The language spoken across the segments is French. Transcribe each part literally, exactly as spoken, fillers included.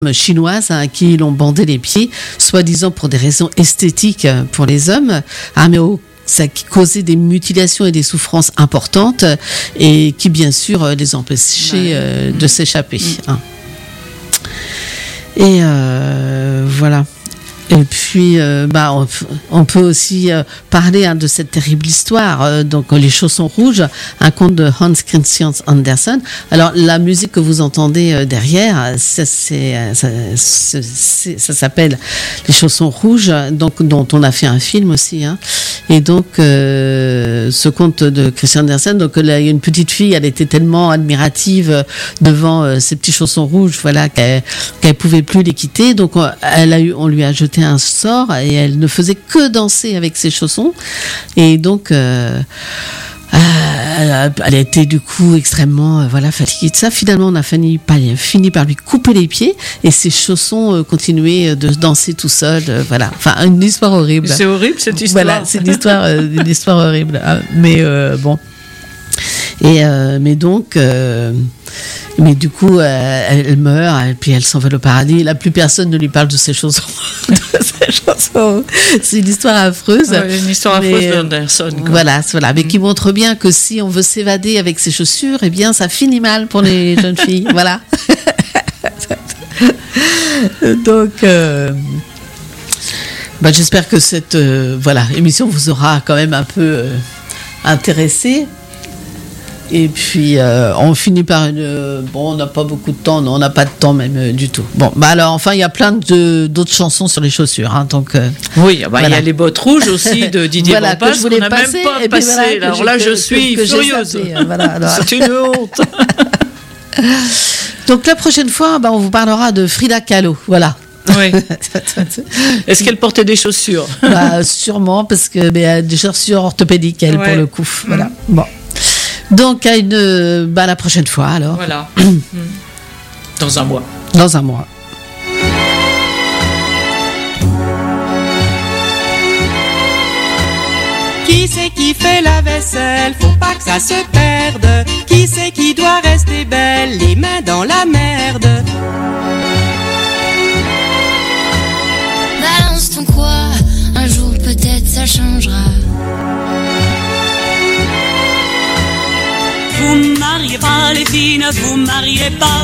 chinoises hein, qui l'ont bandé les pieds, soi-disant pour des raisons esthétiques pour les hommes, hein, mais au ça qui causait des mutilations et des souffrances importantes et qui bien sûr les empêchait ouais. euh, de s'échapper. Mmh. Hein. Et euh, voilà. Et puis, euh, bah, on, on peut aussi euh, parler hein, de cette terrible histoire. Euh, donc, Les Chaussons Rouges, un conte de Hans Christian Andersen. Alors, la musique que vous entendez euh, derrière, ça, c'est, ça, c'est, c'est, ça s'appelle Les Chaussons Rouges, donc dont on a fait un film aussi. Hein. Et donc, euh, ce conte de Christian Andersen, donc là, il y a une petite fille, elle était tellement admirative devant euh, ces petits chaussons rouges, voilà, qu'elle, qu'elle pouvait plus les quitter. Donc, elle a eu, on lui a jeté un sort et elle ne faisait que danser avec ses chaussons et donc euh, euh, elle a été du coup extrêmement euh, voilà fatiguée de ça. Finalement on a fini par, fini par lui couper les pieds et ses chaussons euh, continuaient de danser tout seul euh, voilà, enfin une histoire horrible. C'est horrible cette histoire. Voilà, c'est une histoire euh, une histoire horrible hein. Mais euh, bon et euh, mais donc euh, mais du coup euh, elle, elle meurt et puis elle s'envole au paradis. Là plus personne ne lui parle de ses chansons. de ses chansons. C'est une histoire affreuse. Ouais, une histoire affreuse mais, d'Anderson. Voilà, voilà, mais mmh. qui montre bien que si on veut s'évader avec ses chaussures, eh bien ça finit mal pour les jeunes filles. Voilà. Donc euh, bah, j'espère que cette euh, voilà émission vous aura quand même un peu euh, intéressé. Et puis euh, on finit par une euh, bon on n'a pas beaucoup de temps, non on n'a pas de temps même euh, du tout. Bon bah alors enfin il y a plein de d'autres chansons sur les chaussures hein, donc euh, oui bah, voilà. Il y a les bottes rouges aussi de Didier voilà, Bonpas qu'on n'a même pas passé. Voilà, alors là je suis que, que furieuse. Voilà, alors... C'est une honte. Donc la prochaine fois bah, on vous parlera de Frida Kahlo, voilà. Oui. Est-ce qu'elle portait des chaussures? Bah, sûrement parce que bah, des chaussures orthopédiques elle ouais. pour le coup. Voilà. Mmh. Bon. Donc, à une, bah, la prochaine fois, alors. Voilà. Dans un mois. Dans un mois. Qui c'est qui fait la vaisselle? Faut pas que ça se perde. Qui c'est qui doit rester belle? Les mains dans la merde. Balance ton quoi? Un jour peut-être ça changera. Vous mariez pas les filles, ne vous mariez pas.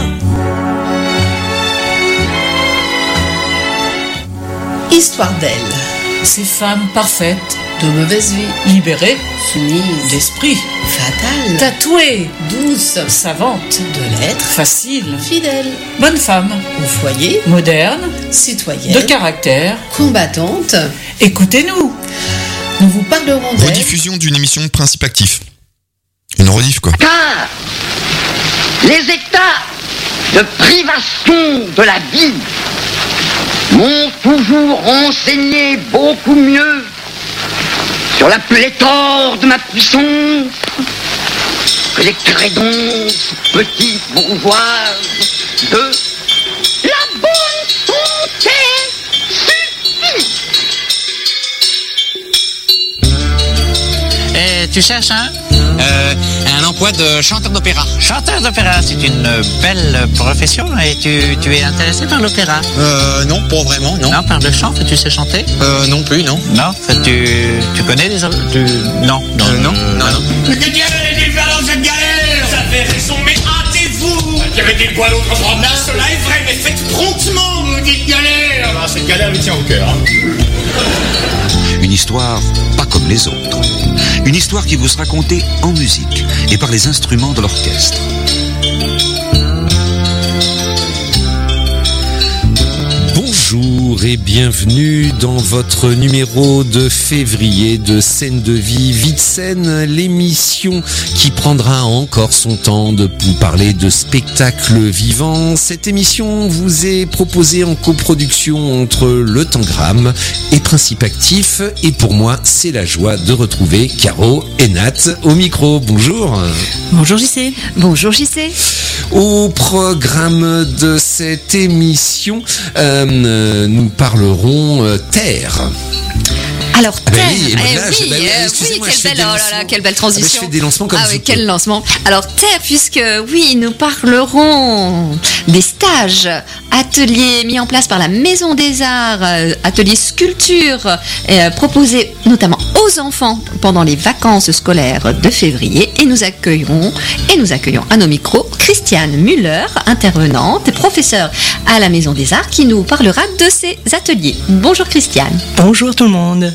Histoire d'elle. Ces femmes parfaites, de mauvaise vie, libérées, soumises, d'esprit, fatales, tatouées, douces, savantes, de lettres, faciles, fidèles, bonnes femmes, au foyer, modernes, citoyennes, de caractère, combattantes. Écoutez-nous. Nous vous parlerons d'elle. Rediffusion d'une émission Principe Actif. Une rediff, quoi. Car les états de privation de la vie m'ont toujours renseigné beaucoup mieux sur la pléthore de ma puissance que les crédonces petites bourgeoises de la bonne santé suffit. Et tu cherches, hein Euh, un emploi de chanteur d'opéra. Chanteur d'opéra, c'est une belle profession et tu, tu es intéressé par l'opéra? Euh, non, pas vraiment, non. Non, par le chant, tu sais chanter? Euh, non plus, non. Non, tu, tu connais les... Tu... Non, non, euh, non, non, non. Mais que diable allez-vous faire dans cette galère? Ça fait raison, mais hâtez-vous! Il y avait des poils autres promenades. Cela est vrai, mais faites promptement, vous dites galère! Ah, cette galère lui tient au cœur. Hein. Une histoire pas comme les autres. Une histoire qui vous sera racontée en musique et par les instruments de l'orchestre. Bonjour et bienvenue dans votre numéro de février de Scène de vie, Vie de scène, l'émission qui prendra encore son temps de vous parler de spectacle vivant. Cette émission vous est proposée en coproduction entre Le Tangram et Principe Actif et pour moi c'est la joie de retrouver Caro et Nat au micro. Bonjour. Bonjour J C. Bonjour J C. Au programme de cette émission, euh, nous parlerons euh, terre. Alors Terre, ah bah oui, eh là, oui, je, bah, oui, euh, oui, quelle belle, oh là là, quelle belle transition. Ah bah, je fais des lancements comme ah ça. oui, quel lancement. Alors Terre, puisque oui, nous parlerons des stages, ateliers mis en place par la Maison des Arts, euh, ateliers sculpture, euh, proposés notamment aux enfants pendant les vacances scolaires de février, et nous accueillerons et nous accueillons à nos micros Christiane Müller, intervenante et professeure à la Maison des Arts, qui nous parlera de ces ateliers. Bonjour Christiane. Bonjour tout le monde.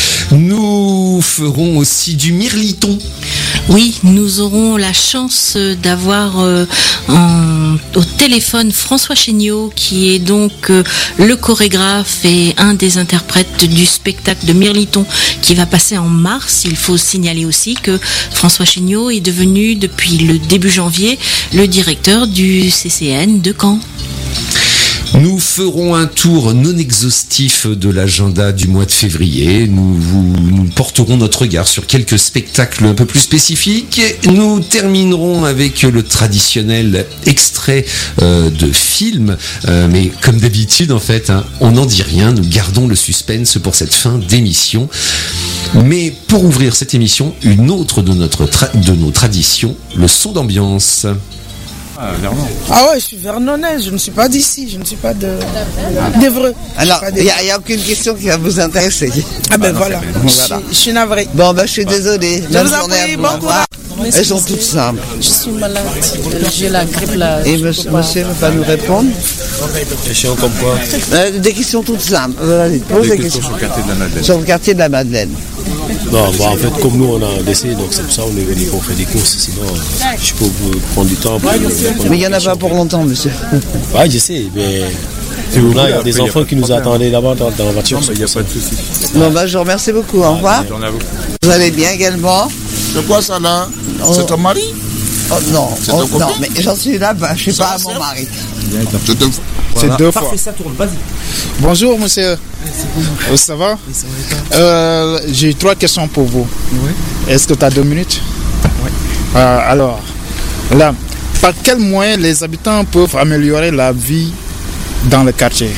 Nous ferons aussi du mirliton. Oui, nous aurons la chance d'avoir euh, en, au téléphone François Chéniaud, qui est donc euh, le chorégraphe et un des interprètes du spectacle de Mirliton qui va passer en mars. Il faut signaler aussi que François Chéniaud est devenu depuis le début janvier le directeur du C C N de Caen. Nous ferons un tour non exhaustif de l'agenda du mois de février. Nous, vous, nous porterons notre regard sur quelques spectacles un peu plus spécifiques. Nous terminerons avec le traditionnel extrait euh, de film. Euh, mais comme d'habitude, en fait, hein, on n'en dit rien. Nous gardons le suspense pour cette fin d'émission. Mais pour ouvrir cette émission, une autre de, notre tra- de nos traditions, le son d'ambiance. Ah, ah ouais, je suis vernonnaise, je ne suis pas d'ici, je ne suis pas de d'Évreux. Alors, il n'y a, a aucune question qui va vous intéresser. Ah ben ah, voilà, je, voilà. Je suis navrée. Bon, ben je suis désolée. Je vous en prie, bon courage. Elles sont toutes simples. Je suis malade, j'ai la grippe là. Et monsieur, monsieur va pas nous répondre? Question comme quoi? euh, Des questions toutes simples. Euh, des, des questions sur le quartier de la Madeleine. Sur le quartier de la Madeleine. Non, bah, en fait, comme nous on a un décès, donc c'est pour ça qu'on est venu pour faire des courses. Sinon, euh, je peux prendre du temps. Pour, mais il n'y en a pas pour longtemps, monsieur. Oui, je sais, mais là, il y a des enfants qui nous attendaient là-bas dans, dans la voiture. Il n'y a pas de souci. Bon, bah, je vous remercie beaucoup. Au revoir. Vous. vous allez bien également? C'est quoi ça là? oh. C'est ton mari? Oh, non, c'est oh, non, mais j'en suis là, bah, je ne suis pas à mon mari. C'est deux, voilà. deux fois. Parfait, ça tourne, vas-y. Bonjour monsieur. Oui, ça va? Oui, ça va. Euh, j'ai trois questions pour vous. Oui. Est-ce que tu as deux minutes? Oui. Euh, alors, là, par quels moyens les habitants peuvent améliorer la vie dans le quartier?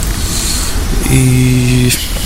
Et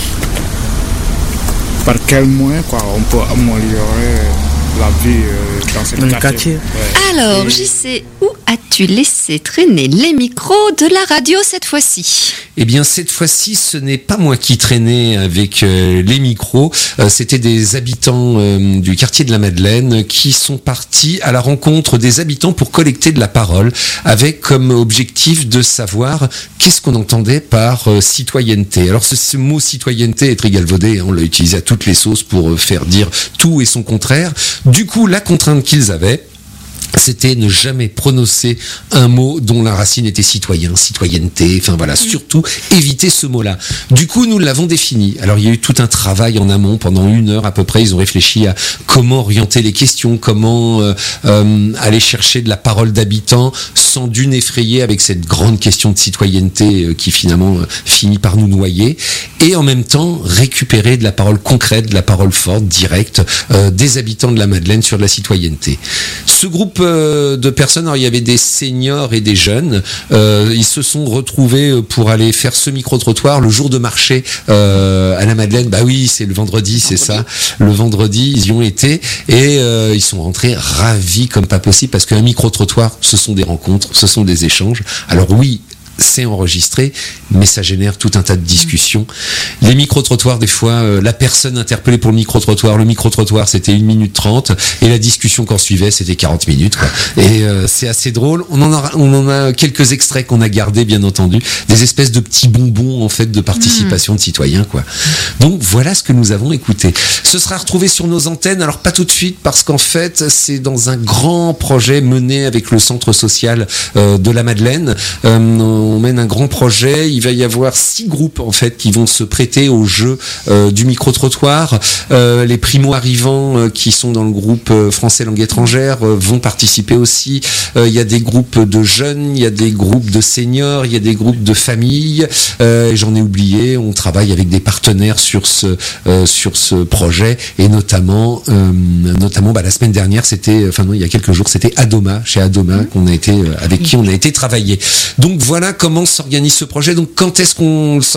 par quels moyens quoi, on peut améliorer la vie euh, dans ce quartier, quartier. Ouais. Alors, J C, où as-tu laissé traîner les micros de la radio cette fois-ci? Eh bien, cette fois-ci, ce n'est pas moi qui traînais avec euh, les micros. Euh, c'était des habitants euh, du quartier de la Madeleine qui sont partis à la rencontre des habitants pour collecter de la parole, avec comme objectif de savoir qu'est-ce qu'on entendait par euh, citoyenneté. Alors, ce, ce mot citoyenneté est très galvaudé. Hein, on l'a utilisé à toutes les sauces pour euh, faire dire tout et son contraire. Du coup, la contrainte qu'ils avaient, c'était ne jamais prononcer un mot dont la racine était citoyen, citoyenneté, enfin voilà, surtout éviter ce mot-là. Du coup, nous l'avons défini. Alors, il y a eu tout un travail en amont, pendant une heure à peu près, ils ont réfléchi à comment orienter les questions, comment euh, euh, aller chercher de la parole d'habitants sans d'une effrayer avec cette grande question de citoyenneté euh, qui finalement euh, finit par nous noyer, et en même temps récupérer de la parole concrète, de la parole forte, directe, euh, des habitants de la Madeleine sur de la citoyenneté. Ce groupe de personnes, alors il y avait des seniors et des jeunes, euh, ils se sont retrouvés pour aller faire ce micro-trottoir le jour de marché euh, à la Madeleine. Bah oui, c'est le vendredi, c'est ça, le vendredi ils y ont été, et euh, ils sont rentrés ravis comme pas possible, parce qu'un micro-trottoir, ce sont des rencontres, ce sont des échanges. Alors oui, c'est enregistré, mais ça génère tout un tas de discussions. Les micro-trottoirs, des fois, euh, la personne interpellée pour le micro-trottoir, le micro-trottoir c'était une minute trente, et la discussion qu'en suivait c'était quarante minutes, quoi. Et euh, c'est assez drôle. On en a, on en a quelques extraits qu'on a gardés, bien entendu, des espèces de petits bonbons en fait de participation mmh. de citoyens, quoi. Donc voilà ce que nous avons écouté. Ce sera retrouvé sur nos antennes, alors pas tout de suite, parce qu'en fait c'est dans un grand projet mené avec le centre social euh, de la Madeleine. Euh, on mène un grand projet, il va y avoir six groupes en fait qui vont se prêter au jeu euh, du micro-trottoir. Euh, les primo-arrivants euh, qui sont dans le groupe euh, français langue étrangère euh, vont participer aussi. Euh, il y a des groupes de jeunes, il y a des groupes de seniors, il y a des groupes de familles. Euh, et j'en ai oublié, on travaille avec des partenaires sur ce euh, sur ce projet, et notamment euh, notamment bah, la semaine dernière c'était, enfin non il y a quelques jours c'était Adoma, chez Adoma mmh. qu'on a été euh, avec qui on a été travailler. Donc voilà comment s'organise ce projet. Donc quand est-ce qu'on le sortira ?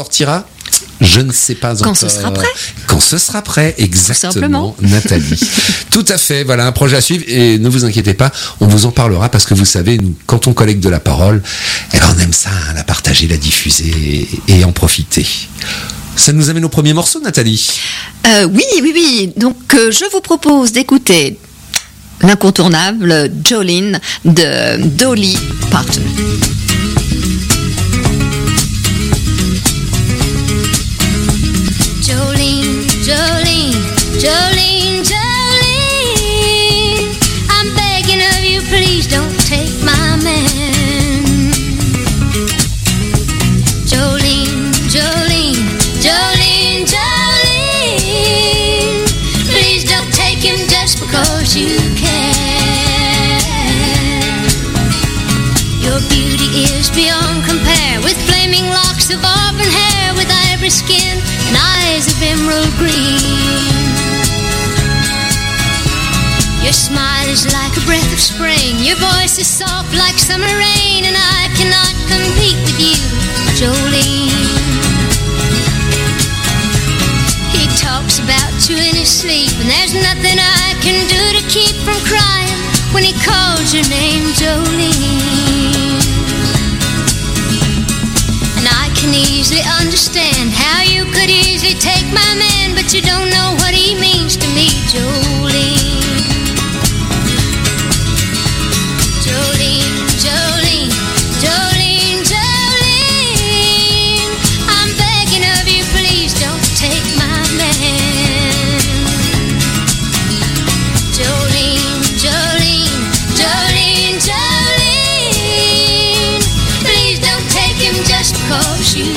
Je ne sais pas Quand encore. ce sera prêt. Quand ce sera prêt, exactement, simplement. Nathalie. Tout à fait, voilà un projet à suivre et ne vous inquiétez pas, on vous en parlera parce que vous savez, nous, quand on collecte de la parole, eh ben on aime ça, hein, la partager, la diffuser et, et en profiter. Ça nous amène au premier morceau, Nathalie. Euh, oui, oui, oui. Donc, euh, je vous propose d'écouter l'incontournable Jolene de Dolly Parton. Jolene, Jolene, Jolene, Jolene, I'm begging of you, please don't take my man. Jolene, Jolene, Jolene, Jolene, please don't take him just because you can. Your beauty is beyond compare, with flaming locks of auburn hair, with ivory skin and eyes of emerald green. Your smile is like a breath of spring, your voice is soft like summer rain, and I cannot compete with you, Jolene. He talks about you in his sleep, and there's nothing I can do to keep from crying when he calls your name, Jolene. And I can easily understand how you could easily take my man, but you don't know what he means to me, Jolene. Jolene, Jolene, Jolene, Jolene, I'm begging of you, please don't take my man. Jolene, Jolene, Jolene, Jolene, please don't take him just because you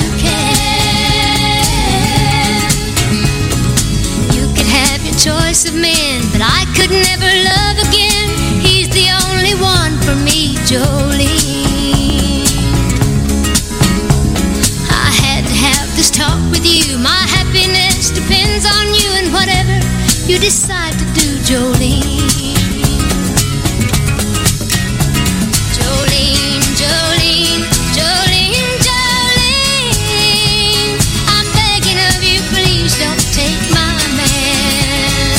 can. You could have your choice of men, but I could never love again. He's the only one for me, Jolene. I had to have this talk with you. My happiness depends on you, and whatever you decide to do, Jolene. Jolene, Jolene, Jolene, Jolene, I'm begging of you, please don't take my man.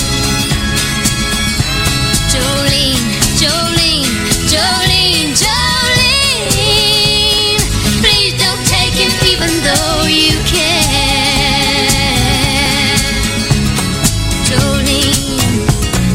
Jolene, Jolene, Jolene, Jolene, please don't take him even though you can. Jolene,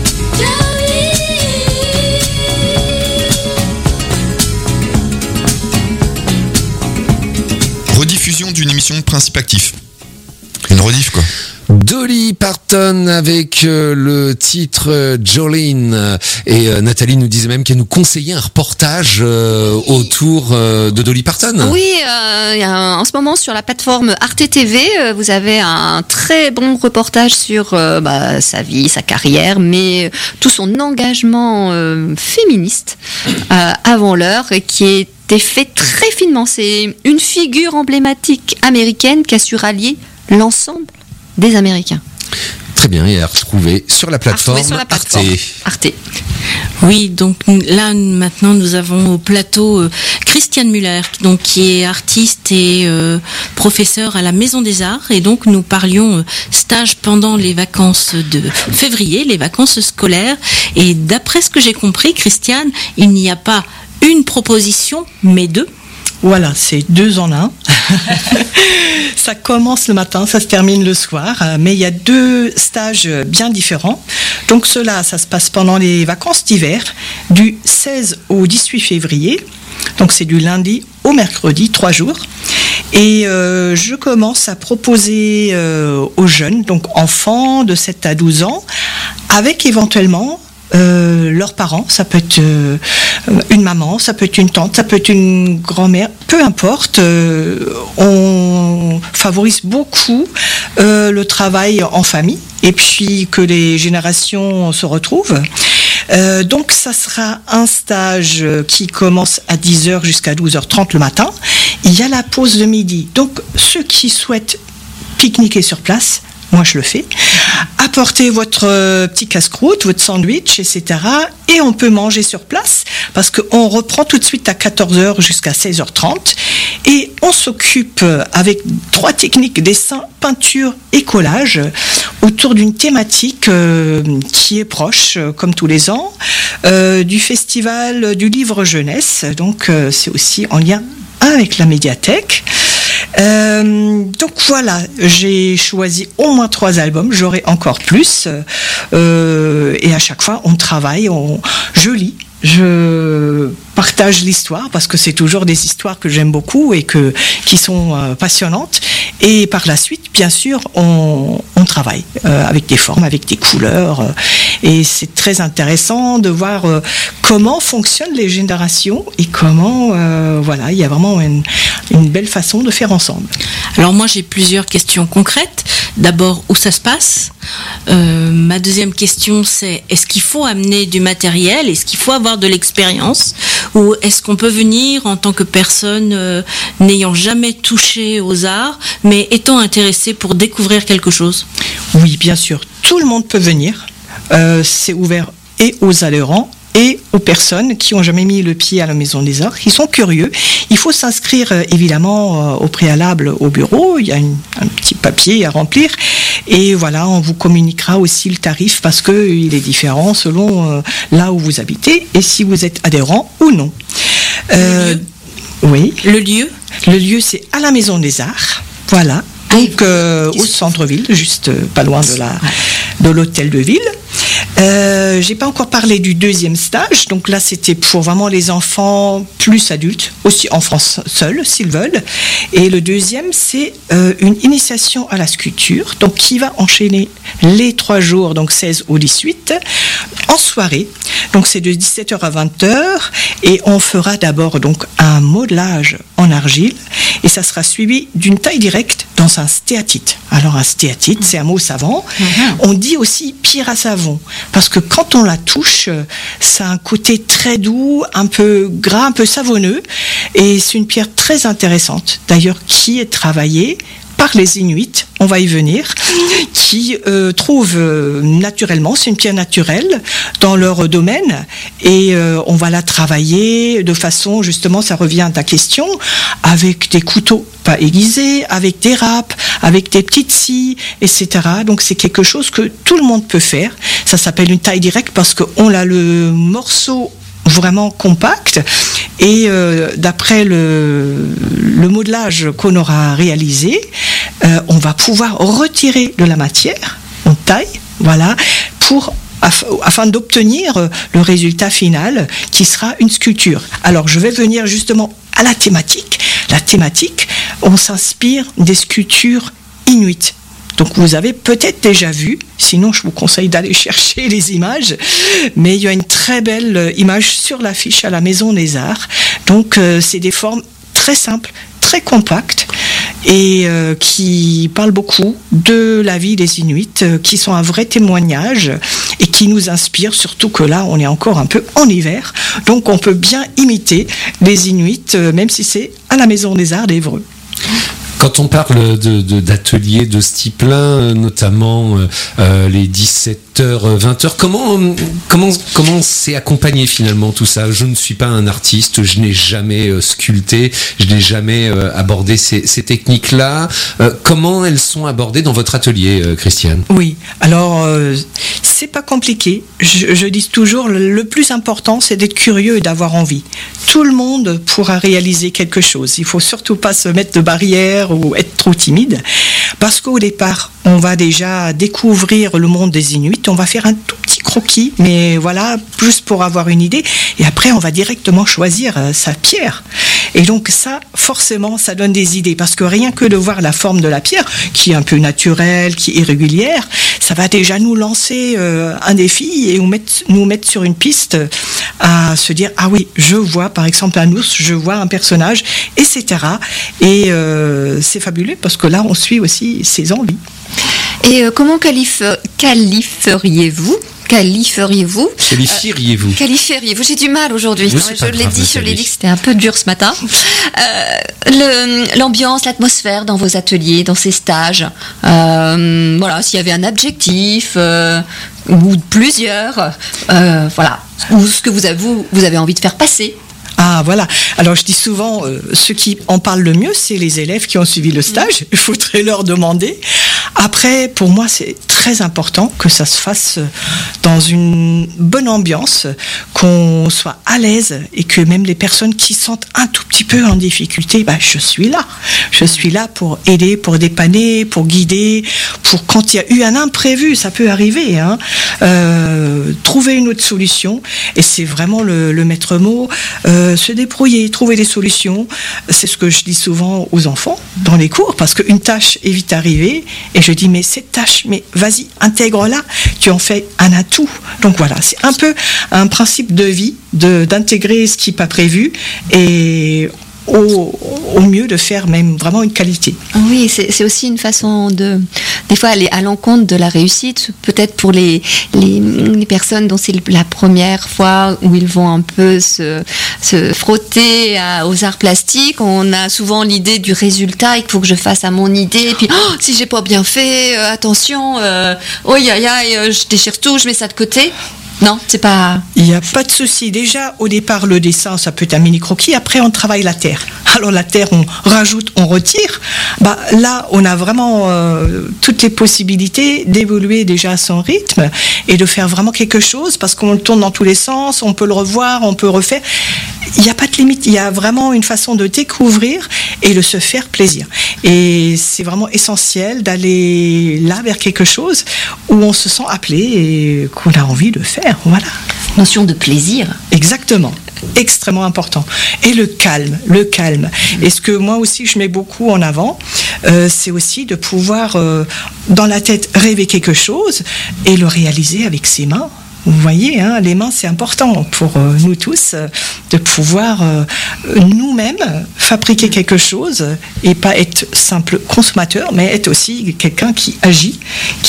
Rediffusion d'une émission de Principe Actif. Une rediff, quoi. Dolly Parton avec euh, le titre euh, Jolene. Et euh, Nathalie nous disait même qu'elle nous conseillait un reportage euh, autour euh, de Dolly Parton. Oui, euh, y a un- en ce moment sur la plateforme Arte T V, euh, vous avez un très bon reportage sur euh, bah, sa vie, sa carrière, mais tout son engagement euh, féministe euh, avant l'heure, et qui était fait très finement. C'est une figure emblématique américaine qui a su rallier l'ensemble des Américains. Très bien, et à retrouver sur la plateforme, sur la plateforme Arte. Arte. Oui, donc là maintenant nous avons au plateau euh, Christiane Muller, donc qui est artiste et euh, professeur à la Maison des Arts, et donc nous parlions euh, stage pendant les vacances de février, les vacances scolaires, et d'après ce que j'ai compris, Christiane, il n'y a pas une proposition mais deux. Voilà, c'est deux en un. Ça commence le matin, ça se termine le soir, euh, mais il y a deux stages bien différents. Donc cela, ça se passe pendant les vacances d'hiver, du seize au dix-huit février. Donc c'est du lundi au mercredi, trois jours. Et euh, je commence à proposer euh, aux jeunes, donc enfants de sept à douze ans, avec éventuellement Euh, leurs parents, ça peut être euh, une maman, ça peut être une tante, ça peut être une grand-mère, peu importe. Euh, on favorise beaucoup euh, le travail en famille, et puis que les générations se retrouvent. Euh, donc ça sera un stage qui commence à dix heures jusqu'à douze heures trente le matin. Il y a la pause de midi. Donc ceux qui souhaitent pique-niquer sur place, Moi, je le fais. Apportez votre euh, petit casse-croûte, votre sandwich, et cetera. Et on peut manger sur place parce qu'on reprend tout de suite à quatorze heures jusqu'à seize heures trente. Et on s'occupe avec trois techniques, dessin, peinture et collage, autour d'une thématique euh, qui est proche, euh, comme tous les ans, euh, du festival du livre jeunesse. Donc, euh, c'est aussi en lien avec la médiathèque. Euh, donc voilà, j'ai choisi au moins trois albums, j'aurai encore plus, euh, et à chaque fois on travaille, on, je lis, je partage l'histoire parce que c'est toujours des histoires que j'aime beaucoup et que, qui sont euh, passionnantes, et par la suite bien sûr on, on travaille euh, avec des formes, avec des couleurs, euh, et c'est très intéressant de voir euh, comment fonctionnent les générations et comment euh, voilà, il y a vraiment une, une belle façon de faire ensemble. Alors moi j'ai plusieurs questions concrètes. D'abord, où ça se passe ? euh, Ma deuxième question, c'est est-ce qu'il faut amener du matériel ? Est-ce qu'il faut avoir de l'expérience ? Ou est-ce qu'on peut venir en tant que personne euh, n'ayant jamais touché aux arts, mais étant intéressé pour découvrir quelque chose ? Oui, bien sûr, tout le monde peut venir. Euh, c'est ouvert et aux adhérents et aux personnes qui n'ont jamais mis le pied à la Maison des Arts, qui sont curieux. Il faut s'inscrire euh, évidemment euh, au préalable au bureau, il y a une, un petit papier à remplir, et voilà, on vous communiquera aussi le tarif parce qu'il est différent selon euh, là où vous habitez et si vous êtes adhérent ou non. Euh, le lieu oui. Le lieu Le lieu, c'est à la Maison des Arts, voilà, donc euh, au centre-ville, juste euh, pas loin de, la, de l'hôtel de ville. Euh, j'ai pas encore parlé du deuxième stage, donc là c'était pour vraiment les enfants plus adultes, aussi en France seuls s'ils veulent. Et le deuxième c'est euh, une initiation à la sculpture, donc qui va enchaîner les trois jours, donc seize au dix-huit, en soirée. Donc c'est de dix-sept heures à vingt heures et on fera d'abord donc un modelage en argile et ça sera suivi d'une taille directe dans un stéatite. Alors un stéatite, c'est un mot savant. On dit aussi pierre à savon parce que quand on la touche, ça a un côté très doux, un peu gras, un peu savonneux et c'est une pierre très intéressante. D'ailleurs, qui est travaillée par les Inuits, on va y venir, qui euh, trouvent euh, naturellement, c'est une pierre naturelle dans leur domaine et euh, on va la travailler de façon, justement, ça revient à ta question, avec des couteaux pas aiguisés, avec des râpes, avec des petites scies, et cetera. Donc c'est quelque chose que tout le monde peut faire. Ça s'appelle une taille directe parce qu'on a le morceau vraiment compact et euh, d'après le, le modelage qu'on aura réalisé, euh, on va pouvoir retirer de la matière, on taille, voilà, pour af- afin d'obtenir le résultat final qui sera une sculpture. Alors je vais venir justement à la thématique. La thématique, on s'inspire des sculptures inuites. Donc vous avez peut-être déjà vu, sinon je vous conseille d'aller chercher les images, mais il y a une très belle image sur l'affiche à la Maison des Arts. Donc euh, c'est des formes très simples, très compactes et euh, qui parlent beaucoup de la vie des Inuits, euh, qui sont un vrai témoignage et qui nous inspirent, surtout que là on est encore un peu en hiver, donc on peut bien imiter les Inuits, euh, même si c'est à la Maison des Arts d'Évreux. Quand on parle de, de, d'ateliers de ce type-là, notamment euh, les dix-sept heures, vingt heures, comment, comment, comment c'est accompagné finalement tout ça ? Je ne suis pas un artiste, je n'ai jamais euh, sculpté, je n'ai jamais euh, abordé ces, ces techniques-là. Euh, comment elles sont abordées dans votre atelier, euh, Christiane ? Oui, alors euh, c'est pas compliqué. Je, je dis toujours, le plus important, c'est d'être curieux et d'avoir envie. Tout le monde pourra réaliser quelque chose. Il faut surtout pas se mettre de barrières ou être trop timide, parce qu'au départ, on va déjà découvrir le monde des Inuits, on va faire un tout petit croquis, mais voilà, juste pour avoir une idée, et après on va directement choisir euh, sa pierre. Et donc ça, forcément, ça donne des idées, parce que rien que de voir la forme de la pierre, qui est un peu naturelle, qui est irrégulière, ça va déjà nous lancer euh, un défi et nous mettre, nous mettre sur une piste à se dire, ah oui, je vois par exemple un ours, je vois un personnage, et cetera. Et euh, c'est fabuleux, parce que là, on suit aussi ses envies. Et euh, comment qualif- qualifieriez-vous qualifieriez-vous Qualifieriez-vous euh, Qualifieriez-vous J'ai du mal aujourd'hui. Oui, je grave, l'ai dit, je l'ai Nathalie. dit que c'était un peu dur ce matin. Euh, le, l'ambiance, l'atmosphère dans vos ateliers, dans ces stages. Euh, voilà, s'il y avait un adjectif euh, ou plusieurs, euh, voilà, ou ce que vous avez, vous, vous avez envie de faire passer. Ah voilà, alors je dis souvent, euh, ceux qui en parlent le mieux, c'est les élèves qui ont suivi le stage, il faudrait leur demander. Après, pour moi, c'est très important que ça se fasse dans une bonne ambiance, qu'on soit à l'aise et que même les personnes qui sentent un tout petit peu en difficulté, bah, je suis là. Je suis là pour aider, pour dépanner, pour guider, pour quand il y a eu un imprévu, ça peut arriver, hein, euh, trouver une autre solution. Et c'est vraiment le, le maître mot. Euh, se débrouiller, trouver des solutions. C'est ce que je dis souvent aux enfants dans les cours, parce qu'une tâche est vite arrivée, et je dis, mais cette tâche, mais vas-y, intègre-la, tu en fais un atout. Donc voilà, c'est un peu un principe de vie, de, d'intégrer ce qui n'est pas prévu, et au, au mieux de faire même vraiment une qualité. Oui, c'est, c'est aussi une façon de, des fois, aller à l'encontre de la réussite, peut-être pour les, les, les personnes dont c'est la première fois où ils vont un peu se, se frotter à, aux arts plastiques. On a souvent l'idée du résultat, il faut que je fasse à mon idée, et puis oh, si j'ai pas bien fait, euh, attention, euh, oh aïe aïe aïe, je déchire tout, je mets ça de côté. Non, c'est pas... Il n'y a pas de souci. Déjà, au départ, le dessin, ça peut être un mini-croquis. Après, on travaille la terre. Alors, la terre, on rajoute, on retire. Bah, là, on a vraiment euh, toutes les possibilités d'évoluer déjà à son rythme et de faire vraiment quelque chose, parce qu'on le tourne dans tous les sens, on peut le revoir, on peut refaire. Il n'y a pas de limite. Il y a vraiment une façon de découvrir et de se faire plaisir. Et c'est vraiment essentiel d'aller là vers quelque chose où on se sent appelé et qu'on a envie de faire. Voilà. Notion de plaisir. Exactement. Extrêmement important. Et le calme, le calme. Et ce que moi aussi je mets beaucoup en avant, euh, c'est aussi de pouvoir euh, dans la tête rêver quelque chose et le réaliser avec ses mains. Vous voyez, hein, les mains, c'est important pour euh, nous tous euh, de pouvoir euh, nous-mêmes fabriquer quelque chose et pas être simple consommateur, mais être aussi quelqu'un qui agit,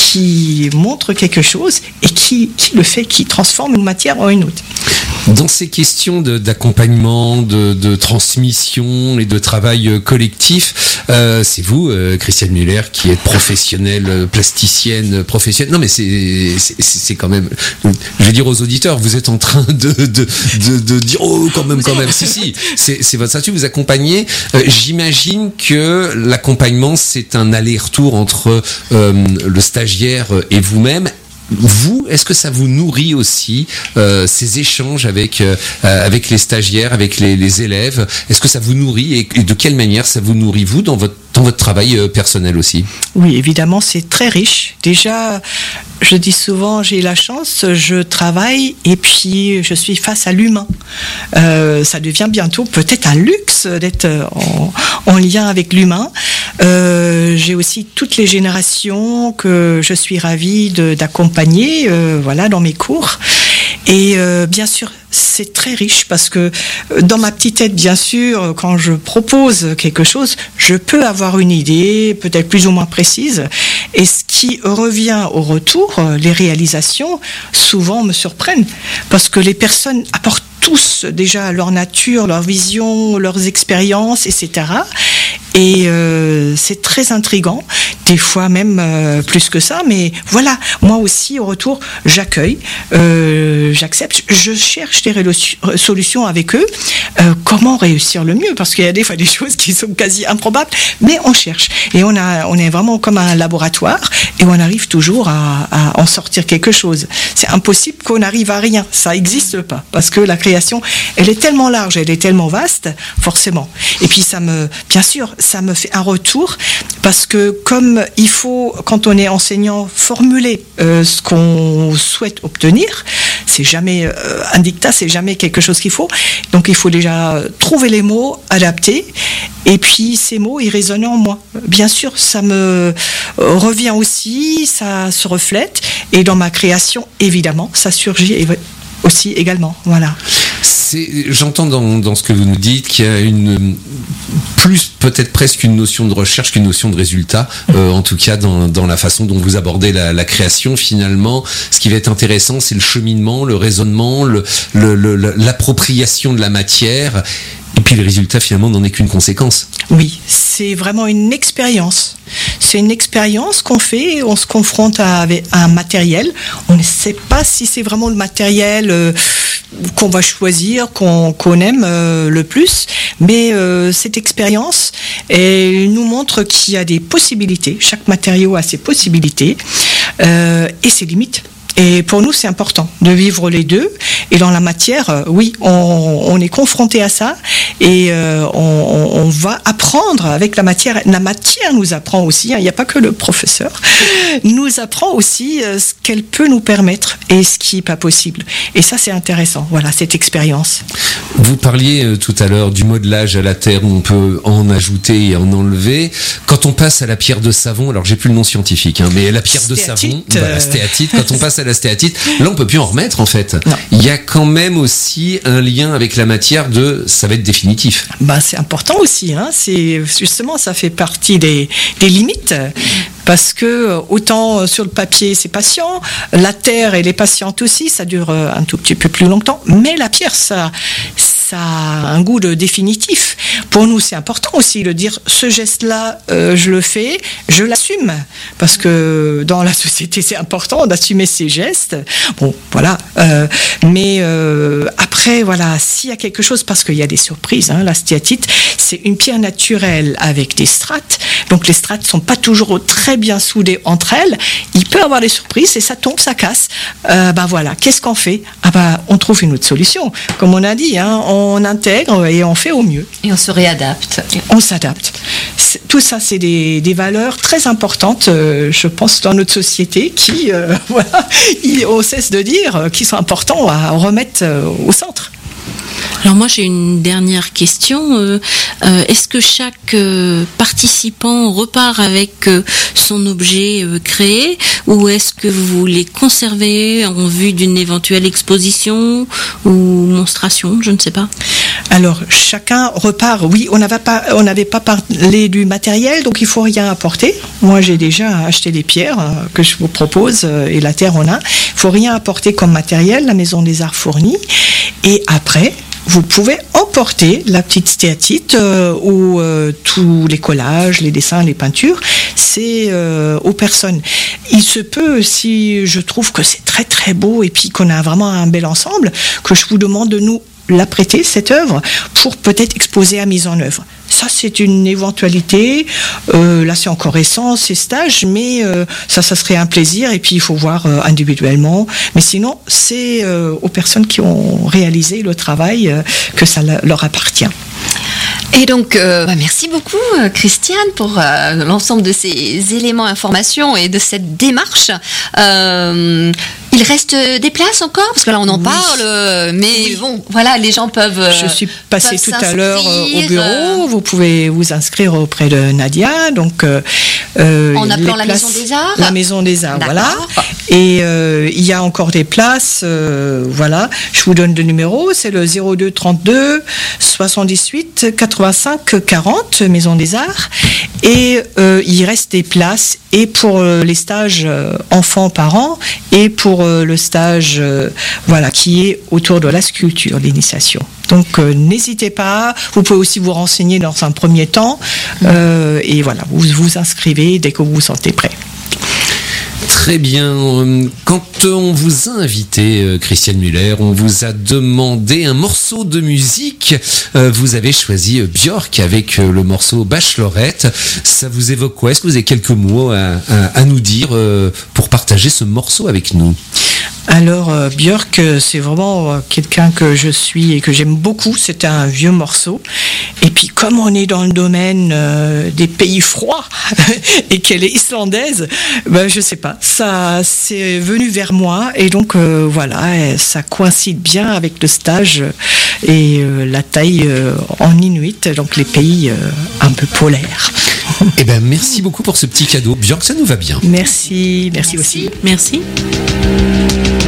qui montre quelque chose et qui, qui le fait, qui transforme une matière en une autre. Dans ces questions de, d'accompagnement, de, de transmission et de travail collectif, euh, c'est vous, euh, Christiane Muller, qui êtes professionnelle, plasticienne, professionnelle. Non, mais c'est, c'est, c'est quand même... Je vais dire aux auditeurs, vous êtes en train de, de, de, de dire, oh, quand même, quand même. Si, si, c'est, c'est votre statut, vous accompagnez. Euh, j'imagine que l'accompagnement, c'est un aller-retour entre euh, le stagiaire et vous-même. Vous, est-ce que ça vous nourrit aussi, euh, ces échanges avec euh, avec les stagiaires, avec les, les élèves? Est-ce que ça vous nourrit, et, et de quelle manière ça vous nourrit, vous, dans votre dans votre travail euh, personnel aussi? Oui, évidemment, c'est très riche. Déjà, je dis souvent, j'ai la chance, je travaille et puis je suis face à l'humain. Euh, ça devient bientôt peut-être un luxe d'être en, en lien avec l'humain. Euh, j'ai aussi toutes les générations que je suis ravie de, d'accompagner, euh, voilà, dans mes cours. Et euh, bien sûr, c'est très riche parce que dans ma petite tête, bien sûr, quand je propose quelque chose, je peux avoir une idée, peut-être plus ou moins précise. Et ce qui revient au retour, les réalisations, souvent me surprennent parce que les personnes apportent tous déjà leur nature, leur vision, leurs expériences, et cetera. Et euh, c'est très intriguant, des fois même euh, plus que ça, mais voilà, moi aussi au retour, j'accueille, euh, j'accepte, je cherche des ré- solutions avec eux, euh, comment réussir le mieux, parce qu'il y a des fois des choses qui sont quasi improbables, mais on cherche, et on, a, on est vraiment comme un laboratoire, et on arrive toujours à, à en sortir quelque chose. C'est impossible qu'on arrive à rien, ça n'existe pas, parce que la création, elle est tellement large, elle est tellement vaste, forcément. Et puis ça me, bien sûr, ça me fait un retour parce que comme il faut, quand on est enseignant, formuler euh, ce qu'on souhaite obtenir, c'est jamais euh, un dictat, c'est jamais quelque chose qu'il faut. Donc il faut déjà trouver les mots, adapter, et puis ces mots, ils résonnent en moi. Bien sûr, ça me revient aussi, ça se reflète, et dans ma création, évidemment, ça surgit aussi également. Voilà. C'est, j'entends dans, dans ce que vous nous dites qu'il y a une plus peut-être presque une notion de recherche qu'une notion de résultat, euh, en tout cas dans, dans la façon dont vous abordez la, la création. Finalement, ce qui va être intéressant, c'est le cheminement, le raisonnement, le, le, le, l'appropriation de la matière. Et puis le résultat, finalement, n'en est qu'une conséquence. Oui, c'est vraiment une expérience. C'est une expérience qu'on fait, on se confronte à, avec un matériel. On ne sait pas si c'est vraiment le matériel euh, qu'on va choisir, qu'on, qu'on aime euh, le plus, mais euh, cette expérience elle nous montre qu'il y a des possibilités. Chaque matériau a ses possibilités euh, et ses limites. Et pour nous, c'est important de vivre les deux. Et dans la matière, euh, oui, on, on est confronté à ça et euh, on, on va apprendre avec la matière. La matière nous apprend aussi, hein, il n'y a pas que le professeur, nous apprend aussi euh, ce qu'elle peut nous permettre et ce qui n'est pas possible. Et ça, c'est intéressant, voilà, cette expérience. Vous parliez euh, tout à l'heure du modelage à la terre où on peut en ajouter et en enlever. Quand on passe à la pierre de savon, alors j'ai plus le nom scientifique, hein, mais la pierre stéatite, de savon, voilà, stéatite, quand on passe à la stéatite, là on peut plus en remettre en fait. Non. Il y a quand même aussi un lien avec la matière de ça va être définitif. Bah, c'est important aussi, hein. C'est justement ça fait partie des, des limites. Parce que autant sur le papier c'est patient, la terre elle est patiente aussi, ça dure un tout petit peu plus longtemps, mais la pierre ça, ça a un goût de définitif. Pour nous c'est important aussi de dire ce geste-là euh, je le fais, je l'assume, parce que dans la société c'est important d'assumer ses gestes. Bon voilà, euh, mais euh, après voilà s'il y a quelque chose, parce qu'il y a des surprises, hein, la stéatite c'est une pierre naturelle avec des strates, donc les strates sont pas toujours très bien soudées entre elles, il peut y avoir des surprises et ça tombe, ça casse. Euh, bah voilà, qu'est-ce qu'on fait? Ah bah on trouve une autre solution. Comme on a dit, hein, on intègre et on fait au mieux. Et on se réadapte. On s'adapte. C'est, tout ça, c'est des, des valeurs très importantes, euh, je pense, dans notre société qui, euh, voilà, on cesse de dire, qui sont importants à remettre euh, au centre. Alors moi j'ai une dernière question. Euh, euh, est-ce que chaque euh, participant repart avec euh, son objet euh, créé, ou est-ce que vous les conservez en vue d'une éventuelle exposition ou monstration? Je ne sais pas. Alors chacun repart. Oui, on n'avait pas, on n'avait pas parlé du matériel, donc il faut rien apporter. Moi j'ai déjà acheté des pierres euh, que je vous propose euh, et la terre on a. Il faut rien apporter comme matériel. La Maison des Arts fournit. Et après, vous pouvez emporter la petite stéatite euh, ou euh, tous les collages, les dessins, les peintures. C'est euh, aux personnes. Il se peut, si je trouve que c'est très très beau et puis qu'on a vraiment un bel ensemble, que je vous demande de nous la prêter, cette œuvre, pour peut-être exposer à mise en œuvre. Ça, c'est une éventualité. Euh, là, c'est encore récent, ces stages, mais euh, ça, ça serait un plaisir. Et puis, il faut voir euh, individuellement. Mais sinon, c'est euh, aux personnes qui ont réalisé le travail euh, que ça leur appartient. Et donc, euh, bah merci beaucoup, euh, Christiane, pour euh, l'ensemble de ces éléments, informations et de cette démarche. Euh, il reste des places encore, parce que là on en oui. parle, mais oui. bon, voilà, les gens peuvent. Je suis passée tout à l'heure au bureau. Vous pouvez vous inscrire auprès de Nadia, donc. Euh, en appelant la places, Maison des Arts. La Maison des Arts, D'accord. voilà. Et euh, il y a encore des places, euh, voilà. Je vous donne le numéro, c'est le zéro deux trente-deux soixante-dix-huit quatre-vingt-cinq quarante, Maison des Arts. Et euh, il reste des places et pour euh, les stages euh, enfants-parents et pour euh, le stage euh, voilà, qui est autour de la sculpture, l'initiation. Donc euh, n'hésitez pas, vous pouvez aussi vous renseigner dans un premier temps euh, et voilà, vous vous inscrivez dès que vous vous sentez prêt. Très bien. Quand on vous a invité, Christiane Müller, on vous a demandé un morceau de musique. Vous avez choisi Björk avec le morceau Bachelorette. Ça vous évoque quoi? Est-ce que vous avez quelques mots à, à, à nous dire pour partager ce morceau avec nous? Alors euh, Björk, c'est vraiment euh, quelqu'un que je suis et que j'aime beaucoup. C'est un vieux morceau. Et puis comme on est dans le domaine euh, des pays froids et qu'elle est islandaise, ben je sais pas, ça c'est venu vers moi et donc euh, voilà, ça coïncide bien avec le stage et euh, la taille euh, en inuit, donc les pays euh, un peu polaires. Eh ben merci beaucoup pour ce petit cadeau. Björk, ça nous va bien. Merci, merci, merci aussi. Merci.